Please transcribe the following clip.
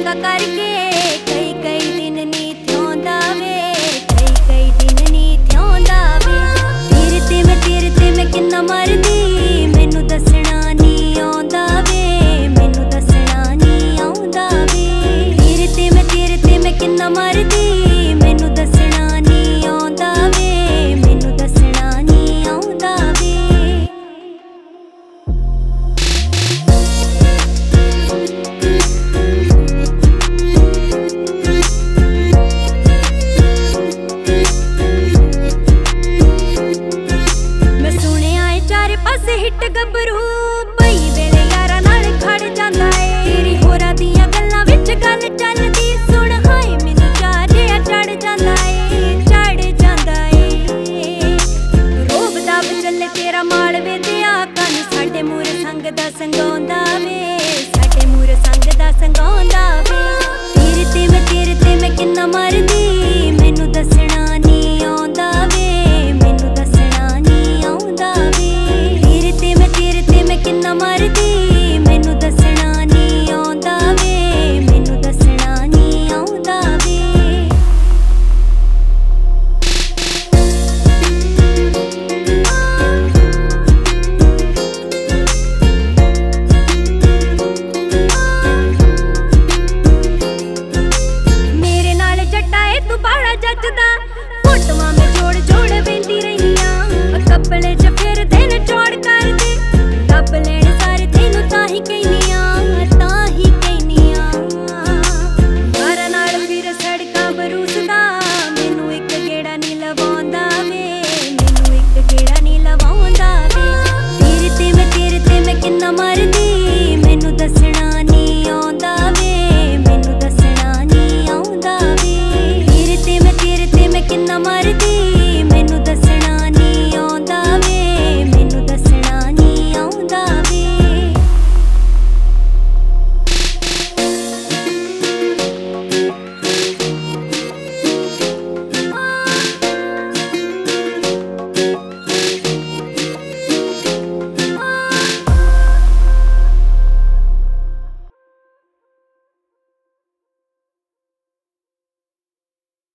ਚੰਗਾ ਕਰਕੇ ਕਈ ਕਈ ਦਿਨ ਨੀ ਥਿਉਂਦਾ ਵੇ, ਕਈ ਦਿਨ ਨੀ ਥਿਉਂਦਾ ਵੇ। ਤੇਰੇ ਤੇ ਮੈਂ ਕਿੰਨਾ ਮਰਦੀ, ਮੈਨੂੰ ਦੱਸਣਾ ਨੀ ਆਉਂਦਾ ਵੇ, ਮੈਨੂੰ ਦੱਸਣਾ ਨੀ ਆਉਂਦਾ ਵੇ। ਤੇਰੇ ਤੇ ਮੈਂ ਕਿੰਨਾ ਮਰਦੀ, ਮੈਨੂੰ ਦੱਸਣਾ ਨੀ ਆਉਂਦਾ ਵੇ, ਮੈਨੂੰ ਦੱਸਣਾ ਨੀ ਆਉਂਦਾ ਵੇ। ਪਾਸੇ ਹਿੱਟ ਗੱਭਰੂ ਬਈ ਵੇਲੇ ਯਾਰਾਂ ਨਾਲ ਖੜ ਜਾਂਦਾ ਏ। ਤੇਰੀ ਹੋਰਾਂ ਦੀਆਂ ਗੱਲਾਂ ਵਿੱਚ ਗੱਲ ਚੱਲਦੀ ਸੁਣ, ਹਾਏ ਮੈਨੂੰ ਚਾਅ ਜਿਹਾ ਚੜ ਜਾਂਦਾ ਏ, ਚੜ ਜਾਂਦਾ ਏ। ਰੋਬ ਦਾ ਚੱਲੇ ਤੇਰਾ ਮਾਲ ਵੇਦਿਆ ਕੰਨ ਸਾਡੇ ਮੂਹਰੇ ਸੰਗ ਦਾ ਸੰਗਾਉਂਦਾ ਵੇ, ਸਾਡੇ ਮੂਹਰੇ ਸੰਗ ਦਾ ਸੰਗਾਉਂਦਾ ਵੇ। ਤੇਰੇ ਤੇ ਮੈਂ ਕਿੰਨਾ ਮਰਦੀ, ਮੈਨੂੰ ਦੱਸਣਾ ਨੀ ਆਉਂਦਾ ਵੇ, ਮੈਨੂੰ ਦੱਸਣਾ ਨੀ ਆਉਂਦਾ ਵੇ। ਤੇਰੇ ਤੇ ਮੈਂ ਕਿੰਨਾ ਮਰਦੀ, ਮੈਨੂੰ ਦੱਸਣਾ ਨੀ ਆਉਂਦਾ ਵੇ, ਮੈਨੂੰ ਦੱਸਣਾ ਨੀ ਆਉਂਦਾ ਵੇ। ਮੇਰੇ ਨਾਲ ਜੱਟਾ ਏ ਤੂੰ ਬਾਹਲਾ ਜੱਜਦਾ,